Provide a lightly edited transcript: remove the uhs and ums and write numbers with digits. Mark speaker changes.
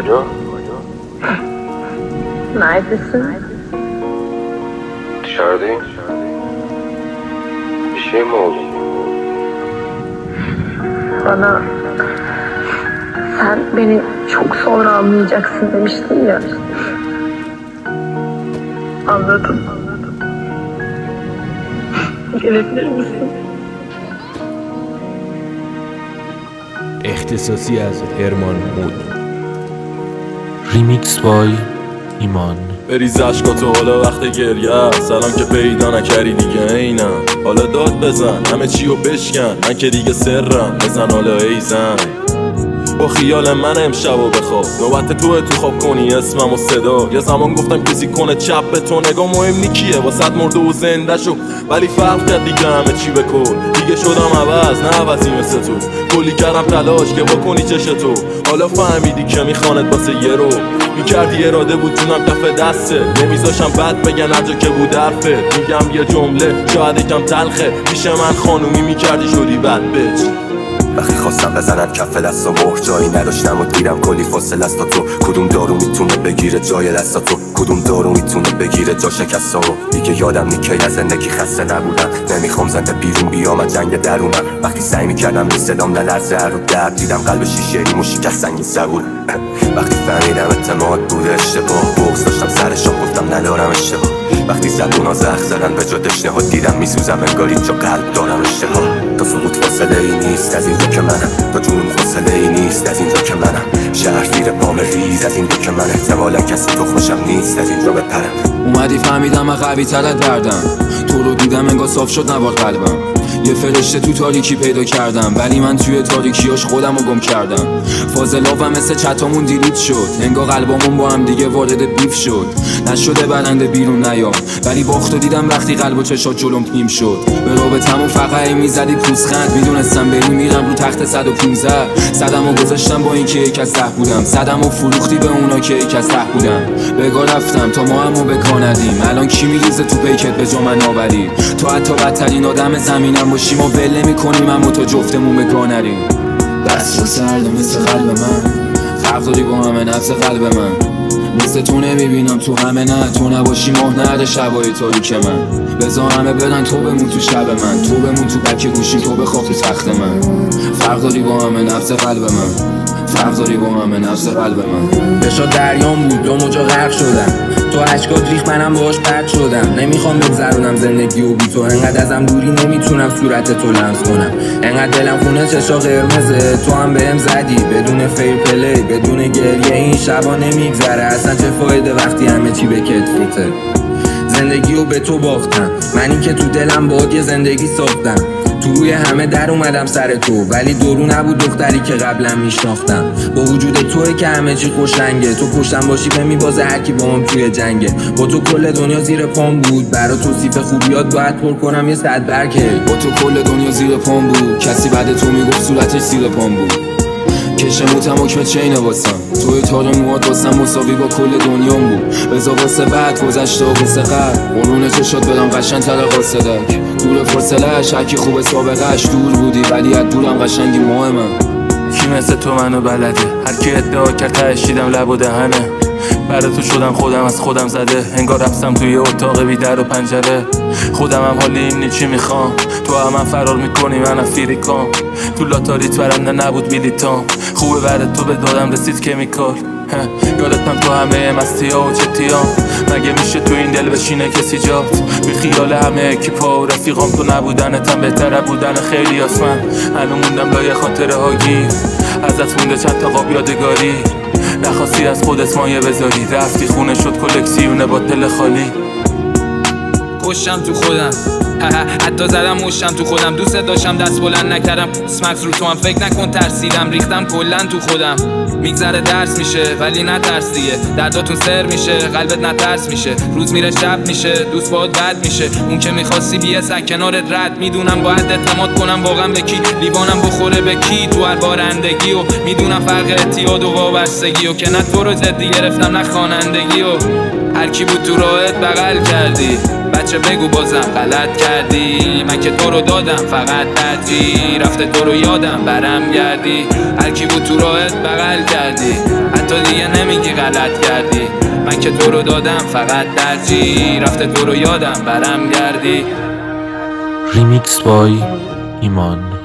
Speaker 1: Alo?
Speaker 2: Neredesin?
Speaker 1: Dışarıdayım. Bir şey mi oldu?
Speaker 2: Bana sen beni çok sonra anlayacaksın demiştin ya. Anladım. Gelebilir misin?
Speaker 3: اختصاصی از هرمان مود.
Speaker 4: ریمیکس بای ایمان.
Speaker 5: بریز عشقاتو حالا وقت گریه، سلام که پیدا نکردی دیگه اینم. حالا داد بزن همه چیو بشکن، من که دیگه سرم، بزن حالا ایزن. با خیال من امشب و بخواب، نوبت تو خواب کنی اسمم و صدا. یه زمان گفتم کسی کنه چپ به تو نگاه مهم نیکیه واسه مرده و زنده شو، ولی فرق کرد دیگه همه چی بکن. دیگه شدم عوض نه عوضی مثل تو، کلی کردم تلاش که بکنی چشتو. حالا فهمیدی که میخواند واسه یه رو میکردی اراده بود جونم کف دسته، نمیذاشم بد بگن هر جا که بود حرفت. میگم یه جمله شاید یکم تلخه، پیش من خانومی میکردی شدی بد بچ.
Speaker 6: وقتی خواستم بزنن کف دست و مهر جایی نداشتم و دیرم کلی فاصله است تا تو. کدوم دارو میتونه بگیره جای دستا تو، کدوم دارو میتونه بگیره جا شکستامو. دیگه یادم نیکی از زندگی خسته نبودم، نمیخوام زنده بیرون بیام از جنگ درونم. وقتی سعی میکردم این صدام نلرزه رو درد، دیدم قلب شیشه‌ای مو شکست سنگین زبون. وقتی فهمیدم اعتماد بوده اشتباه، بغض داشتم سرشون گفتم ندارم اشتباه. وقتی زبونا زخ زدن به جا دشنه‌ها، دیدم میسوزم انگاری جا قلب دارم اشتها. تا سقوط فاصله ای نیست از اینجا که منم، تا جنون فاصله ای نیست از اینجا که منم. شهر زیر پام ریز از اینجا که من، احتمالا کسی تو خوشم نیست از اینجا بپرم.
Speaker 4: اومدی فهمیدم من قوی ترت بردم، تو رو دیدم انگار صاف شد نباد قلبم. یه فرشته تو تاریکی پیدا کردم، ولی من توی تاریکیاش خودم رو گم کردم. فاضلابم مثل چتامون دیلیت شد، انگار قلبامون با هم دیگه وارد بیف شد. نشده برنده بیرون نیام، ولی باختو دیدم وقتی قلب و چشات جلوم پیم شد. به رابطمون فقط میزدی پوزخند، میدونستم بری میرم رو تخت 115. صدم و گذاشتم با این که یک از 10 بودم، صدم و فروختی به اونا که یک از 10 بودم. بگاه رفتم تا ما همو بکا ندیم، الان کی میریزه تو پیکت به جا من آوری. تو حتی بدترین آدم زمینم باشیم و ول نمی‌کنیم، اما تو جفتمون به گاه نریم. دست و سرد مثل قلب من، فرق داری با همه نفس قلب من. مثل تو نمیبینم تو همه، نه تو نباشی ماه نرده شبای تاریک من. بذار همه بدن تو بمون تو شب من، تو بمون تو بک گوشیم، تو بخواب تو تخت من. فرق داری با همه نفس قلب من، فرق داری با همه نفس قلب من.
Speaker 7: بشا دریام بود دو موجا غرق شدم، تو عشقات ریخ منم باهاش پرد شدم. نمیخوام بگذرونم زندگی و بی تو، انقدر ازم دوری نمیتونم صورت تو لمس کنم. انقدر دلم خونه چشا قرمزه، تو هم بهم زدی بدون فیر پلی بدون گریه. این شبا نمیگذره اصلا، چه فایده وقتی همه چی به کتفته. زندگیو به تو باختم، منی که تو دلم باهات یه زندگی ساختم. تو روی همه در اومدم سر تو، ولی دورو نبود دختری که قبلا میشناختم. با وجود توی که همه چی خوشنگه، تو پشتم باشی به میبازه هرکی با هم توی جنگه. با تو کل دنیا زیر پام بود، برا توصیف خوبیات باید پر کنم یه 100 برکه.
Speaker 4: با تو کل دنیا زیر پام بود، کسی بعد تو میگفت صورتش زیر پام بود. کشم موتم حکم چینه واسم، توی تار موهات واسم مساوی با کل دنیام بود. بذار واسه بعد گذشته و واسه قبل، قرون چشات بدم قشنگ‌تر قاصدک. دور فاصله‌اش هرکی خوب سابقه‌اش، دور بودی ولی از دورم قشنگی ماه من.
Speaker 8: کی مثل تو منو بلده، هر کی ادعا کرد تهش دیدم لب و دهنه. برای تو شدم خودم از خودم زده، انگار رفتم توی اتاق بی در و پنجره. خودم هم حالی این چی میخوام، تو هم من فرار میکنی من افریکام. تو لاتاریت برنده نبود بلیتام، خوبه برای تو به دادم رسید کمیکال. یادتم تو همه مستی ها و چتیام، مگه میشه تو این دل بشینه کسی جات. بی خیال همه اکیپا و رفیقام، تو نبودنتم بهتره بودن خیلی آسمن. الان موندم لایه خاطره ها گیر، ازت مونده چند تا قاب یادگاری. نخواستی از خودت مایه بذاری، رفتی خونه شد کلکسیونه با دل خالی.
Speaker 7: کشم تو خودم، حتی زدم مشتم تو خودم. دوست داشتم دست بلند نکردم، اسمکس رو تو هم فکر نکن ترسیدم. ریختم کلن تو خودم، میگذره درس میشه ولی نترس دیگه. درداتون سر میشه قلبت نترس میشه، روز میره شب میشه دوست باهات بد میشه. اون که میخواستی بیه سگ کنارت رد، میدونم باید اعتماد کنم واقعا به کی، لیوانم بخوره به کی تو هر بارندگی. و میدونم فرق اعتیاد و وابستگی، و که نه تو رو جدی گرفتم نه خوانندگی. و
Speaker 4: هر کی بود تو راهت بغل کردی بچه بگو بازم غلط کردی من که تو رو دادم فقط ترجیح رفته تو رو یادم برم گردی هر کی بود تو راهت بغل کردی حتی دیگه نمیگی غلط کردی من که تو رو دادم فقط ترجیح رفته تو رو یادم برم گردی
Speaker 3: ریمیکس بای ایمان.